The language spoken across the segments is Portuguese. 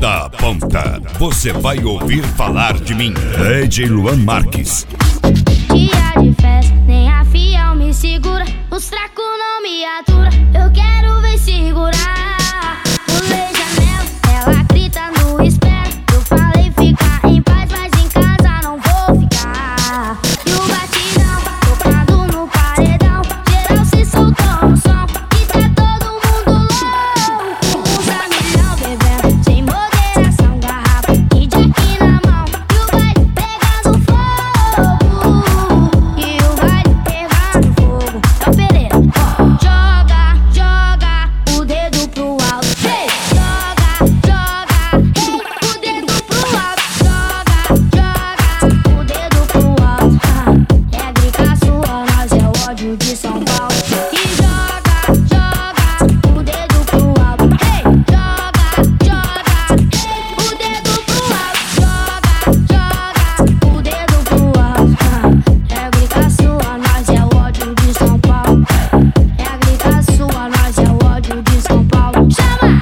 ponta a ponta, você vai ouvir falar de mim. DJ Luan Marques. Dia de festa, nem a fiel me segura. Os tracos não me atura, eu quero ver segurar. Pulei janela, ela grita no espera. Eu falei ficar em paz, mas em casa não vou ficar. E o batidão, tocado no paredão, geral se soltou no som e tá todo mundo louco. Uns a milhão bebendo, sem moderação, garrafa e jack na mão. E o baile pegando fogo, e o baile pegando fogo. É o Pereira, ó. Joga, joga o dedo pro alto. Hey! Joga, joga, hey! O dedo pro alto. Joga, joga o dedo pro alto. É gritar sua, nós é o ódio de São Paulo. E joga, joga o dedo pro alto. Hey! Joga, joga, hey! O dedo pro alto. Joga, joga o dedo pro alto. É gritar sua, nós é o ódio de São Paulo. É gritar sua, nós é o ódio de São Paulo. Chama!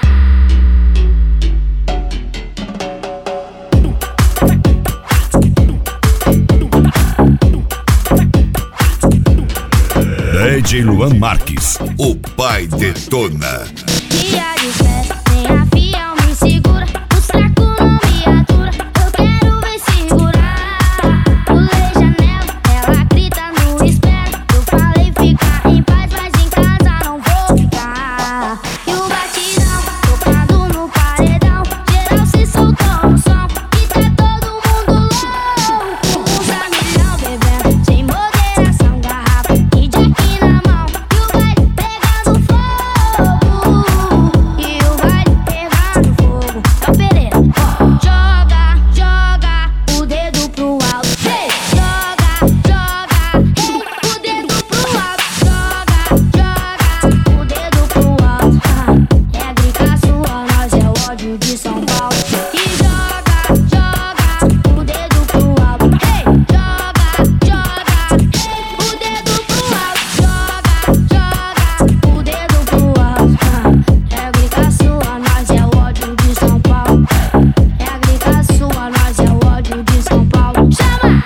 DJ Luan Marques, o pai detona. Dia de festa, nem a fiel me segura. Os tracos não me atura, eu quero ver segurar. Pulei janela, ela grita no espera. Eu falei ficar em paz, mas em casa não vou ficar. E o batidão, tocado no paredão, geral se soltou no som e tá todo mundo louco. Uns a milhão bebendo, sem moderação, garrafa e jack na mão. E o baile pegando fogo, e o baile pegando fogo. É o Pereira, ó. Joga, joga o dedo pro alto. Hey! Joga, joga, hey! O dedo pro alto. Joga, joga o dedo pro alto. É gritar sua, nós é o ódio de São Paulo. E joga, joga o dedo pro alto. Hey! Joga, joga, hey! O dedo pro alto. Joga, joga o dedo pro alto. É gritar sua, nós é o ódio de São Paulo. É gritar sua, nós é o ódio de São Paulo. Chama!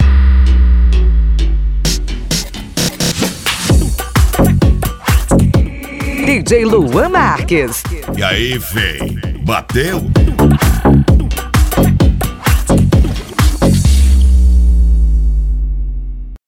DJ Luan Marques. E aí, véi, bateu?